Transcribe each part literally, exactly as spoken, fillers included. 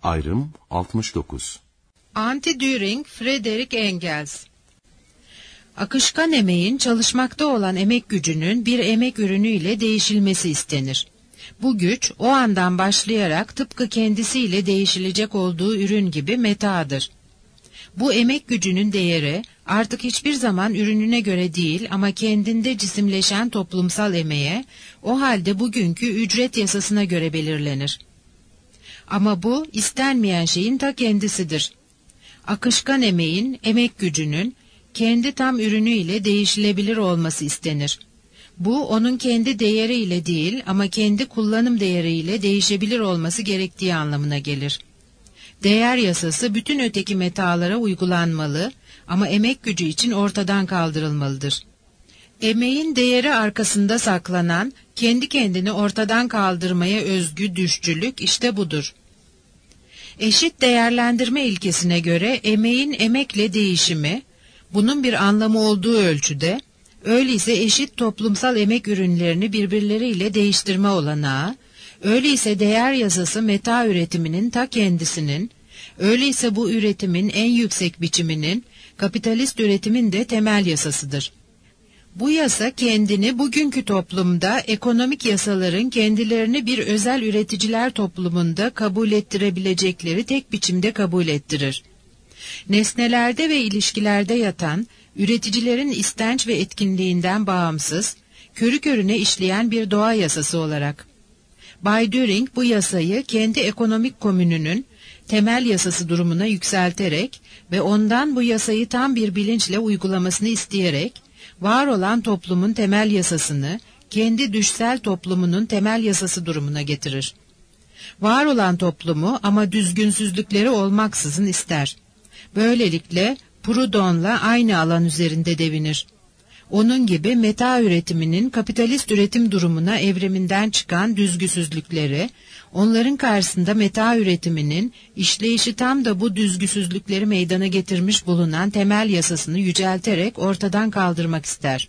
Ayrım altmış dokuz. Anti-Düring, Friedrich Engels. Akışkan emeğin çalışmakta olan emek gücünün bir emek ürünüyle değişilmesi istenir. Bu güç o andan başlayarak tıpkı kendisiyle değişilecek olduğu ürün gibi meta'dır. Bu emek gücünün değeri artık hiçbir zaman ürününe göre değil ama kendinde cisimleşen toplumsal emeğe, o halde bugünkü ücret yasasına göre belirlenir. Ama bu istenmeyen şeyin ta kendisidir. Akışkan emeğin, emek gücünün kendi tam ürünüyle değişilebilir olması istenir. Bu onun kendi değeriyle değil ama kendi kullanım değeriyle değişebilir olması gerektiği anlamına gelir. Değer yasası bütün öteki metalara uygulanmalı ama emek gücü için ortadan kaldırılmalıdır. Emeğin değeri arkasında saklanan, kendi kendini ortadan kaldırmaya özgü düşçülük işte budur. Eşit değerlendirme ilkesine göre emeğin emekle değişimi, bunun bir anlamı olduğu ölçüde, öyleyse eşit toplumsal emek ürünlerini birbirleriyle değiştirme olanağı, öyleyse değer yasası meta üretiminin ta kendisinin, öyleyse bu üretimin en yüksek biçiminin, kapitalist üretimin de temel yasasıdır. Bu yasa kendini bugünkü toplumda ekonomik yasaların kendilerini bir özel üreticiler toplumunda kabul ettirebilecekleri tek biçimde kabul ettirir. Nesnelerde ve ilişkilerde yatan, üreticilerin istenç ve etkinliğinden bağımsız, körü körüne işleyen bir doğa yasası olarak. Bay Düring bu yasayı kendi ekonomik komününün temel yasası durumuna yükselterek ve ondan bu yasayı tam bir bilinçle uygulamasını isteyerek, var olan toplumun temel yasasını kendi düşsel toplumunun temel yasası durumuna getirir. Var olan toplumu ama düzgünsüzlükleri olmaksızın ister. Böylelikle Proudhon'la aynı alan üzerinde devinir. Onun gibi meta üretiminin kapitalist üretim durumuna evriminden çıkan düzgüsüzlükleri, onların karşısında meta üretiminin işleyişi tam da bu düzgüsüzlükleri meydana getirmiş bulunan temel yasasını yücelterek ortadan kaldırmak ister.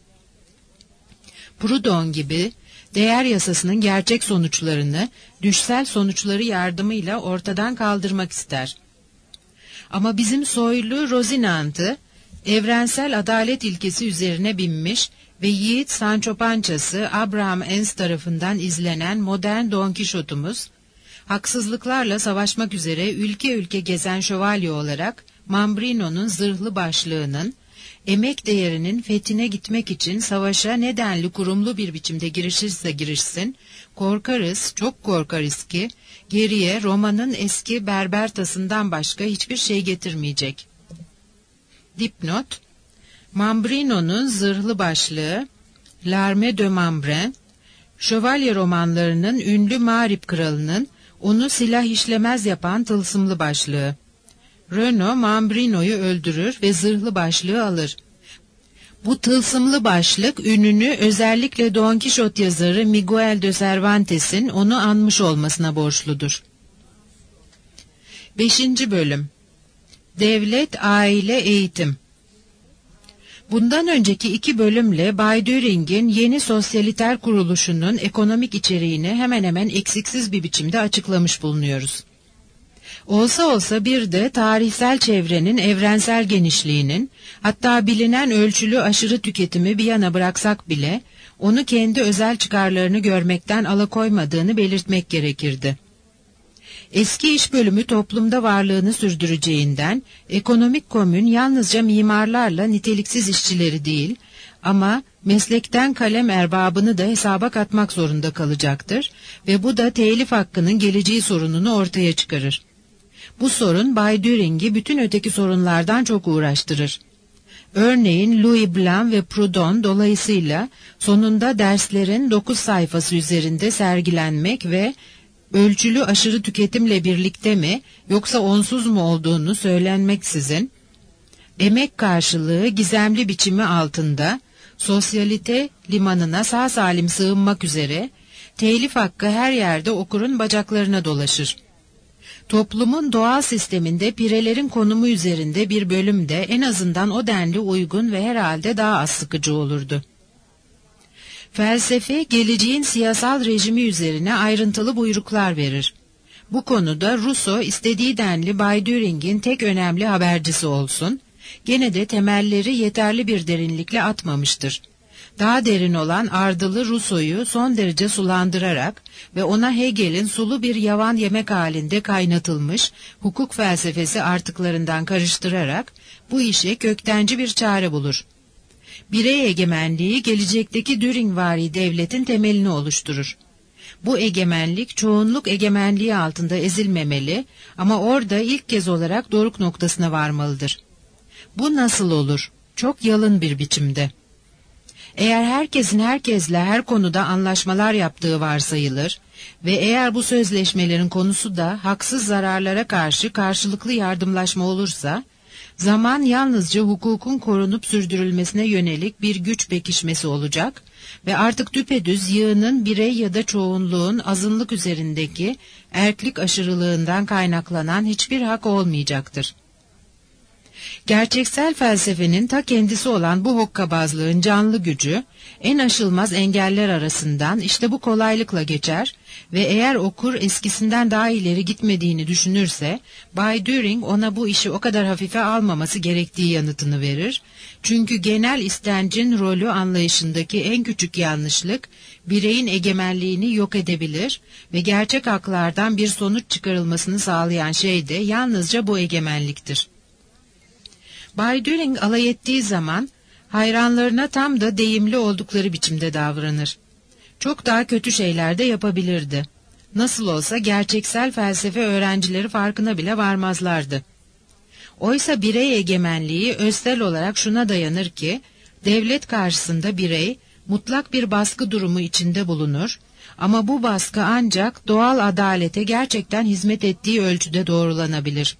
Proudhon gibi değer yasasının gerçek sonuçlarını düşsel sonuçları yardımıyla ortadan kaldırmak ister. Ama bizim soylu Rozinant'ı evrensel adalet ilkesi üzerine binmiş ve yiğit Sancho Pança'sı Abraham Enns tarafından izlenen modern Don Kişot'umuz, haksızlıklarla savaşmak üzere ülke ülke gezen şövalye olarak Mambrino'nun zırhlı başlığının, emek değerinin fethine gitmek için savaşa nedenli kurumlu bir biçimde girişirse girişsin, korkarız, çok korkarız ki, geriye Roma'nın eski Berbertas'ından başka hiçbir şey getirmeyecek. Dipnot: Mambrino'nun zırhlı başlığı, L'Armée de Mambrin, şövalye romanlarının ünlü Mağrip kralının onu silah işlemez yapan tılsımlı başlığı. Renaud Mambrino'yu öldürür ve zırhlı başlığı alır. Bu tılsımlı başlık ününü özellikle Don Kişot yazarı Miguel de Cervantes'in onu anmış olmasına borçludur. Beşinci bölüm. Devlet, aile, eğitim. Bundan önceki iki bölümle Bay Düring'in yeni sosyaliter kuruluşunun ekonomik içeriğini hemen hemen eksiksiz bir biçimde açıklamış bulunuyoruz. Olsa olsa bir de tarihsel çevrenin evrensel genişliğinin, hatta bilinen ölçülü aşırı tüketimi bir yana bıraksak bile, onu kendi özel çıkarlarını görmekten alıkoymadığını belirtmek gerekirdi. Eski iş bölümü toplumda varlığını sürdüreceğinden, ekonomik komün yalnızca mimarlarla niteliksiz işçileri değil, ama meslekten kalem erbabını da hesaba katmak zorunda kalacaktır ve bu da telif hakkının geleceği sorununu ortaya çıkarır. Bu sorun Bay Düring'i bütün öteki sorunlardan çok uğraştırır. Örneğin Louis Blanc ve Proudhon dolayısıyla sonunda derslerin dokuz sayfası üzerinde sergilenmek ve ölçülü aşırı tüketimle birlikte mi yoksa onsuz mu olduğunu söylenmeksizin, emek karşılığı gizemli biçimi altında sosyalite limanına sağ salim sığınmak üzere telif hakkı her yerde okurun bacaklarına dolaşır. Toplumun doğal sisteminde pirelerin konumu üzerinde bir bölümde en azından o denli uygun ve herhalde daha az sıkıcı olurdu. Felsefe, geleceğin siyasal rejimi üzerine ayrıntılı buyruklar verir. Bu konuda Rousseau istediği denli Bay Düring'in tek önemli habercisi olsun, gene de temelleri yeterli bir derinlikle atmamıştır. Daha derin olan ardılı Rousseau'yu son derece sulandırarak ve ona Hegel'in sulu bir yavan yemek halinde kaynatılmış hukuk felsefesi artıklarından karıştırarak bu işe köktenci bir çare bulur. Birey egemenliği gelecekteki Düringvari devletin temelini oluşturur. Bu egemenlik çoğunluk egemenliği altında ezilmemeli ama orada ilk kez olarak doruk noktasına varmalıdır. Bu nasıl olur? Çok yalın bir biçimde. Eğer herkesin herkesle her konuda anlaşmalar yaptığı varsayılır ve eğer bu sözleşmelerin konusu da haksız zararlara karşı karşılıklı yardımlaşma olursa, zaman yalnızca hukukun korunup sürdürülmesine yönelik bir güç pekişmesi olacak ve artık düpedüz yığının birey ya da çoğunluğun azınlık üzerindeki erklik aşırılığından kaynaklanan hiçbir hak olmayacaktır. Gerçeksel felsefenin ta kendisi olan bu hokkabazlığın canlı gücü, en aşılmaz engeller arasından işte bu kolaylıkla geçer ve eğer okur eskisinden daha ileri gitmediğini düşünürse, Bay Düring ona bu işi o kadar hafife almaması gerektiği yanıtını verir. Çünkü genel istencin rolü anlayışındaki en küçük yanlışlık, bireyin egemenliğini yok edebilir ve gerçek haklardan bir sonuç çıkarılmasını sağlayan şey de yalnızca bu egemenliktir. Bay Düring alay ettiği zaman hayranlarına tam da deyimli oldukları biçimde davranır. Çok daha kötü şeyler de yapabilirdi. Nasıl olsa gerçeksel felsefe öğrencileri farkına bile varmazlardı. Oysa birey egemenliği özsel olarak şuna dayanır ki, devlet karşısında birey mutlak bir baskı durumu içinde bulunur ama bu baskı ancak doğal adalete gerçekten hizmet ettiği ölçüde doğrulanabilir.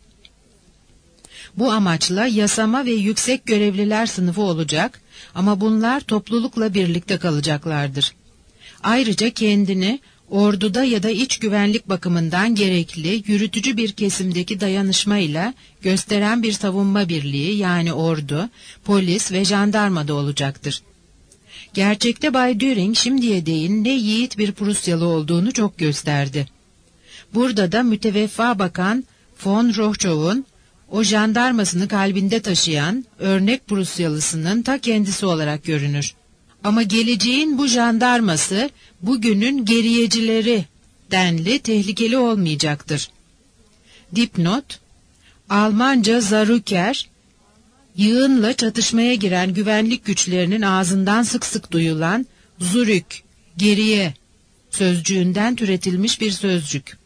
Bu amaçla yasama ve yüksek görevliler sınıfı olacak ama bunlar toplulukla birlikte kalacaklardır. Ayrıca kendini orduda ya da iç güvenlik bakımından gerekli yürütücü bir kesimdeki dayanışmayla gösteren bir savunma birliği yani ordu, polis ve jandarma da olacaktır. Gerçekte Bay Düring şimdiye değin ne yiğit bir Prusyalı olduğunu çok gösterdi. Burada da müteveffa bakan von Rohchow'un o jandarmasını kalbinde taşıyan örnek Prusyalısının ta kendisi olarak görünür. Ama geleceğin bu jandarması bugünün geriyecileri denli tehlikeli olmayacaktır. Dipnot, Almanca Zarüker, yığınla çatışmaya giren güvenlik güçlerinin ağzından sık sık duyulan Zürük, geriye sözcüğünden türetilmiş bir sözcük.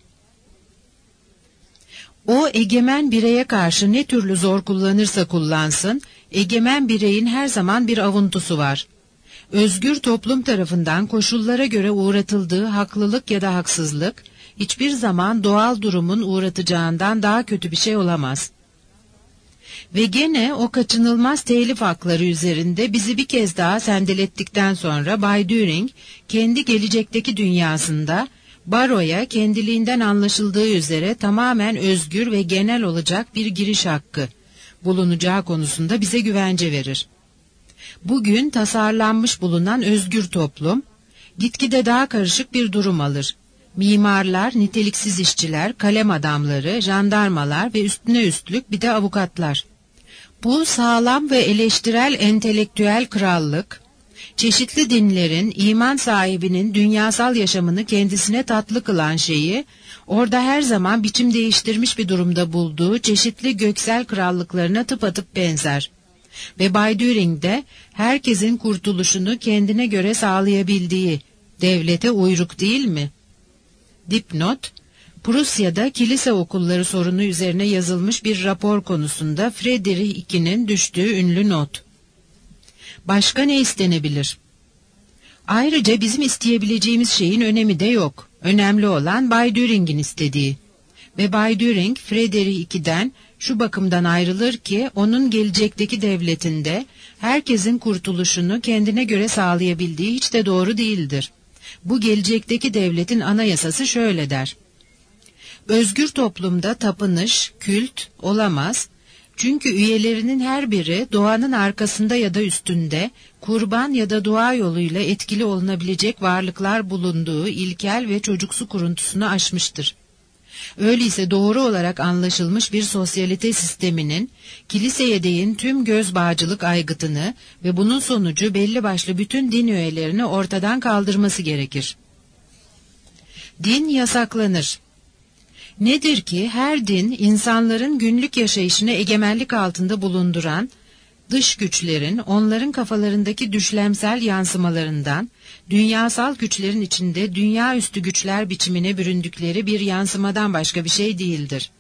O egemen bireye karşı ne türlü zor kullanırsa kullansın, egemen bireyin her zaman bir avuntusu var. Özgür toplum tarafından koşullara göre uğratıldığı haklılık ya da haksızlık, hiçbir zaman doğal durumun uğratacağından daha kötü bir şey olamaz. Ve gene o kaçınılmaz telif hakları üzerinde bizi bir kez daha sendelettikten sonra Bay Düring, kendi gelecekteki dünyasında, baroya kendiliğinden anlaşıldığı üzere tamamen özgür ve genel olacak bir giriş hakkı bulunacağı konusunda bize güvence verir. Bugün tasarlanmış bulunan özgür toplum, gitgide daha karışık bir durum alır. Mimarlar, niteliksiz işçiler, kalem adamları, jandarmalar ve üstüne üstlük bir de avukatlar. Bu sağlam ve eleştirel entelektüel krallık, çeşitli dinlerin, iman sahibinin dünyasal yaşamını kendisine tatlı kılan şeyi, orada her zaman biçim değiştirmiş bir durumda bulduğu çeşitli göksel krallıklarına tıpatıp benzer. Ve Bay Düring de herkesin kurtuluşunu kendine göre sağlayabildiği devlete uyruk değil mi? Dipnot, Prusya'da kilise okulları sorunu üzerine yazılmış bir rapor konusunda Friedrich iki'nin düştüğü ünlü not. Başka ne istenebilir? Ayrıca bizim isteyebileceğimiz şeyin önemi de yok. Önemli olan Bay Düring'in istediği. Ve Bay Düring, Friedrich iki'den şu bakımdan ayrılır ki, onun gelecekteki devletinde herkesin kurtuluşunu kendine göre sağlayabildiği hiç de doğru değildir. Bu gelecekteki devletin anayasası şöyle der: özgür toplumda tapınış, kült olamaz. Çünkü üyelerinin her biri doğanın arkasında ya da üstünde, kurban ya da dua yoluyla etkili olunabilecek varlıklar bulunduğu ilkel ve çocuksu kuruntusunu aşmıştır. Öyleyse doğru olarak anlaşılmış bir sosyalite sisteminin kiliseye değin tüm göz bağcılık aygıtını ve bunun sonucu belli başlı bütün din üyelerini ortadan kaldırması gerekir. Din yasaklanır. Nedir ki her din insanların günlük yaşayışını egemenlik altında bulunduran dış güçlerin onların kafalarındaki düşlemsel yansımalarından, dünyasal güçlerin içinde dünyaüstü güçler biçimine büründükleri bir yansımadan başka bir şey değildir.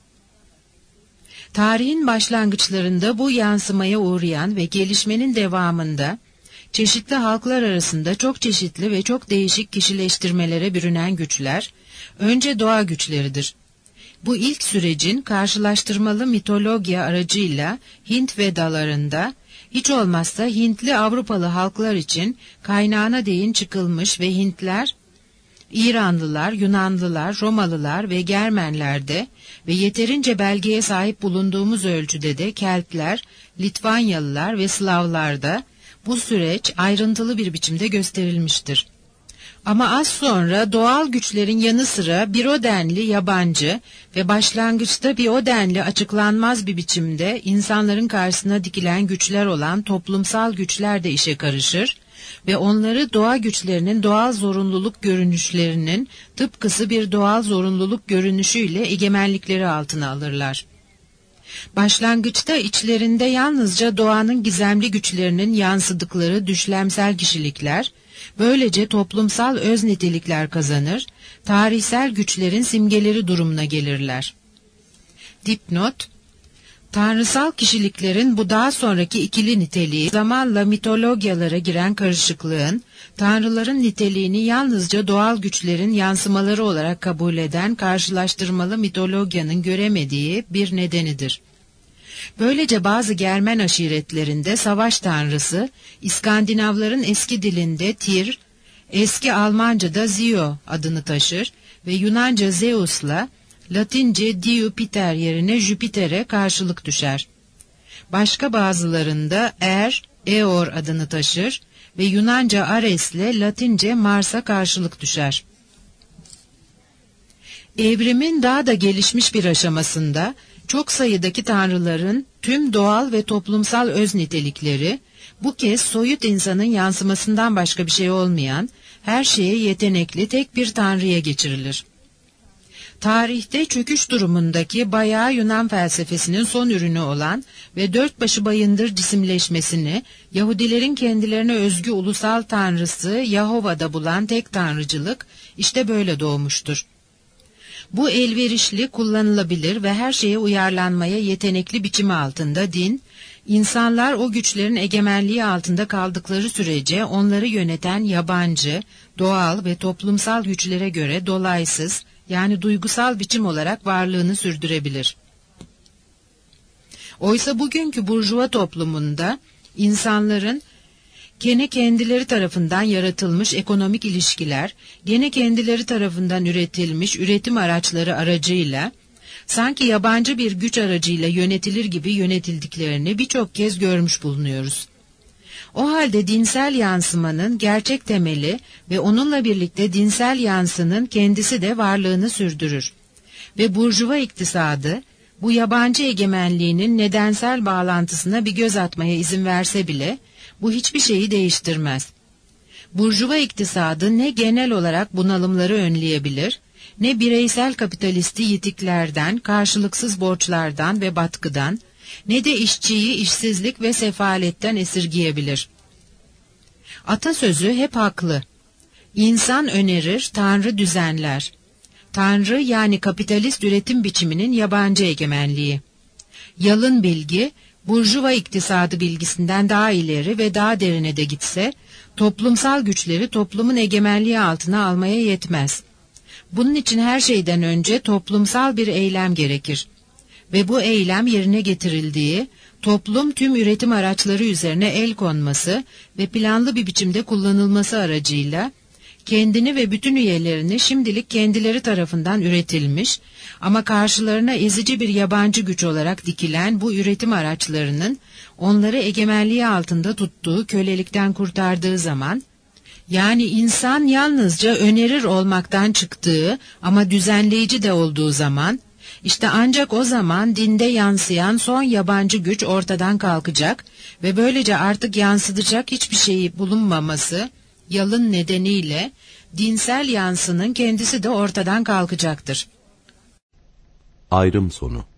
Tarihin başlangıçlarında bu yansımaya uğrayan ve gelişmenin devamında, çeşitli halklar arasında çok çeşitli ve çok değişik kişileştirmelere bürünen güçler, önce doğa güçleridir. Bu ilk sürecin karşılaştırmalı mitologya aracıyla Hint Vedalarında, hiç olmazsa Hintli Avrupalı halklar için kaynağına değin çıkılmış ve Hintler, İranlılar, Yunanlılar, Romalılar ve Germenlerde ve yeterince belgeye sahip bulunduğumuz ölçüde de Keltler, Litvanyalılar ve Slavlarda bu süreç ayrıntılı bir biçimde gösterilmiştir. Ama az sonra doğal güçlerin yanı sıra bir o denli yabancı ve başlangıçta bir o denli açıklanmaz bir biçimde insanların karşısına dikilen güçler olan toplumsal güçler de işe karışır ve onları doğa güçlerinin doğal zorunluluk görünüşlerinin tıpkısı bir doğal zorunluluk görünüşüyle egemenlikleri altına alırlar. Başlangıçta içlerinde yalnızca doğanın gizemli güçlerinin yansıdıkları düşlemsel kişilikler, böylece toplumsal öz nitelikler kazanır, tarihsel güçlerin simgeleri durumuna gelirler. Dipnot: Tanrısal kişiliklerin bu daha sonraki ikili niteliği, zamanla mitologyalara giren karışıklığın, tanrıların niteliğini yalnızca doğal güçlerin yansımaları olarak kabul eden karşılaştırmalı mitologyanın göremediği bir nedenidir. Böylece bazı Germen aşiretlerinde savaş tanrısı, İskandinavların eski dilinde Tyr, eski Almanca'da Zio adını taşır ve Yunanca Zeus'la Latince Diupiter yerine Jüpiter'e karşılık düşer. Başka bazılarında Er, Eor adını taşır ve Yunanca Ares'le Latince Mars'a karşılık düşer. Evrimin daha da gelişmiş bir aşamasında, çok sayıdaki tanrıların tüm doğal ve toplumsal öz nitelikleri, bu kez soyut insanın yansımasından başka bir şey olmayan, her şeye yetenekli tek bir tanrıya geçirilir. Tarihte çöküş durumundaki bayağı Yunan felsefesinin son ürünü olan ve dört başı bayındır cisimleşmesini, Yahudilerin kendilerine özgü ulusal tanrısı Yahova'da bulan tek tanrıcılık, işte böyle doğmuştur. Bu elverişli, kullanılabilir ve her şeye uyarlanmaya yetenekli biçimi altında din, insanlar o güçlerin egemenliği altında kaldıkları sürece onları yöneten yabancı, doğal ve toplumsal güçlere göre dolaysız, yani duygusal biçim olarak varlığını sürdürebilir. Oysa bugünkü burjuva toplumunda insanların gene kendileri tarafından yaratılmış ekonomik ilişkiler, gene kendileri tarafından üretilmiş üretim araçları aracıyla, sanki yabancı bir güç aracıyla yönetilir gibi yönetildiklerini birçok kez görmüş bulunuyoruz. O halde dinsel yansımanın gerçek temeli ve onunla birlikte dinsel yansının kendisi de varlığını sürdürür. Ve burjuva iktisadı, bu yabancı egemenliğinin nedensel bağlantısına bir göz atmaya izin verse bile, bu hiçbir şeyi değiştirmez. Burjuva iktisadı ne genel olarak bunalımları önleyebilir, ne bireysel kapitalisti yitiklerden, karşılıksız borçlardan ve batkıdan, ne de işçiyi işsizlik ve sefaletten esirgiyebilir. Atasözü hep haklı. İnsan önerir, Tanrı düzenler. Tanrı yani kapitalist üretim biçiminin yabancı egemenliği. Yalın bilgi, burjuva iktisadı bilgisinden daha ileri ve daha derine de gitse, toplumsal güçleri toplumun egemenliği altına almaya yetmez. Bunun için her şeyden önce toplumsal bir eylem gerekir. Ve bu eylem yerine getirildiği, toplum tüm üretim araçları üzerine el konması ve planlı bir biçimde kullanılması aracıyla, kendini ve bütün üyelerini şimdilik kendileri tarafından üretilmiş ama karşılarına ezici bir yabancı güç olarak dikilen bu üretim araçlarının onları egemenliği altında tuttuğu kölelikten kurtardığı zaman, Yani insan yalnızca önerir olmaktan çıktığı ama düzenleyici de olduğu zaman, işte ancak o zaman dinde yansıyan son yabancı güç ortadan kalkacak ve böylece artık yansıtacak hiçbir şeyi bulunmaması, yalın nedeniyle dinsel yansının kendisi de ortadan kalkacaktır. Ayrım sonu.